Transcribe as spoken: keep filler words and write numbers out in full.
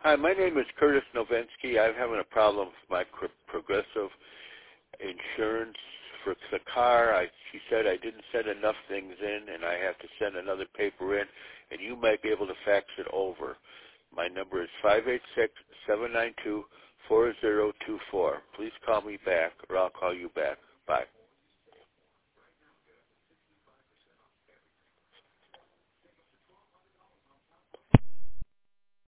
Hi, my name is Curtis Novensky. I'm having a problem with my cr- progressive insurance for the car. I, she said I didn't send enough things in, and I have to send another paper in, and you might be able to fax it over. My number is five eight six, seven nine two, four zero two four. Please call me back, or I'll call you back. Bye.